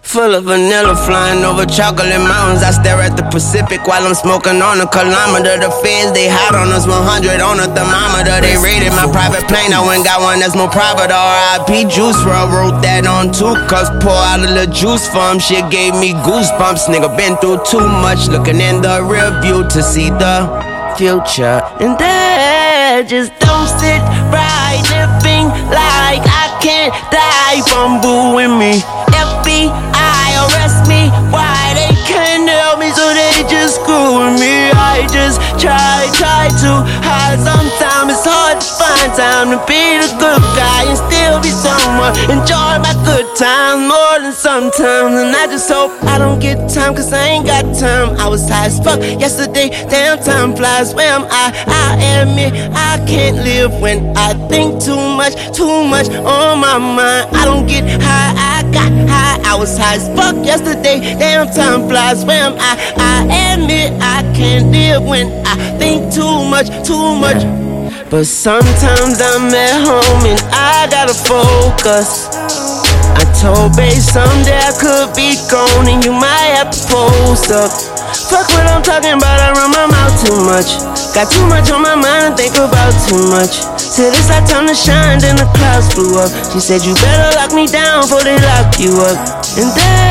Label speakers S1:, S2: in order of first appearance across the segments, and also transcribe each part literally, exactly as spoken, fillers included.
S1: Full of vanilla, flying over chocolate mountains. I stare at the Pacific while I'm smoking on a kilometer. The feds, they hot on us, one hundred on a thermometer. They raided my private plane, I went got one that's more private. R I P Juice world, wrote that on two cups. Pour out a little juice from shit, gave me goosebumps. Nigga been through too much, looking in the rear view to see the future. And that just don't sit right, living like I can't die from booing me. F B I arrest me, why they can't help me, so they just screwing me. I just try, try to hide. Sometimes it's hard to find time to be the good guy and still be someone. Enjoy my good times more than sometimes, and I just hope I don't get time, cause I ain't got time. I was high as fuck yesterday, damn time flies. Where am I? I admit I can't live when I think too much, too much on my mind. I don't get high, I got high. I was high as fuck yesterday, damn time flies. Where am I? I admit I can't live when I think too much, too much. But sometimes I'm at home and I gotta focus. I told babe someday I could be gone and you might have to post up. Fuck what I'm talking about, I run my mouth too much. Got too much on my mind and think about too much. Said it's our time to shine, then the clouds flew up. She said you better lock me down before they lock you up. And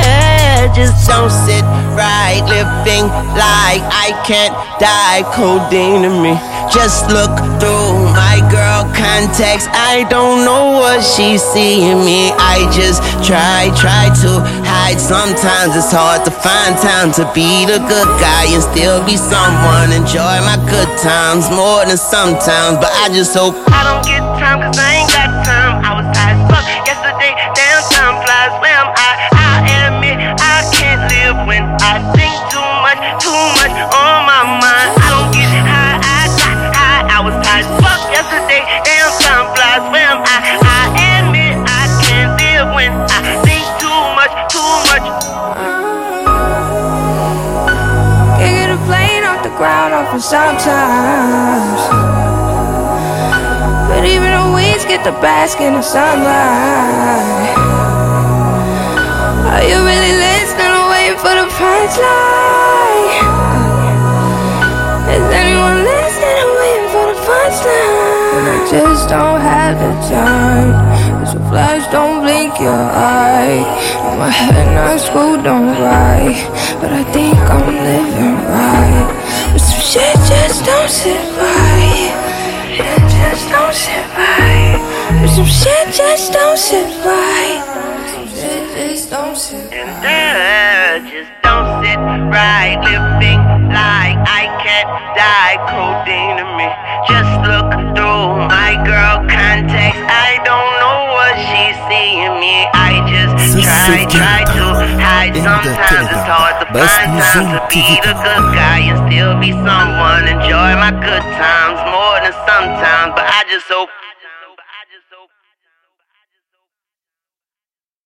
S1: that just don't sit right, living like I can't die, codeine to me. Just look through my girl contacts, I don't know what she's seeing me. I just try, try to hide. Sometimes it's hard to find time to be the good guy and still be someone. Enjoy my good times more than sometimes, but I just hope I don't get time, cause I ain't got time. I was high as fuck yesterday, damn time flies. Where am I? I admit I can't live when I think too much, too much on my mind. I don't get high, I got high. I was high as fuck yesterday, damn time flies. Where am I? I admit I can't live when I think too much, too much.
S2: Can't get a plane off the ground often sometimes, but even the weeds get the bask in the sunlight. Are you really listening or waiting for the punchline? Is anyone listening or waiting for the punchline? I just don't have the time. It's a flash, don't blink your eye. In my head not screwed, don't right, but I think I'm living right. But some shit just don't sit right. It just don't sit right. But some shit just don't sit right. Some shit just don't sit right.
S1: And that just don't sit right, living like I can't die, codeine to me. Just look through my girl contacts, I don't know what she's seeing me. I just try, try to hide. Sometimes it's hard to find time to be the good guy and still be someone. Enjoy my good times more than sometimes, but I just hope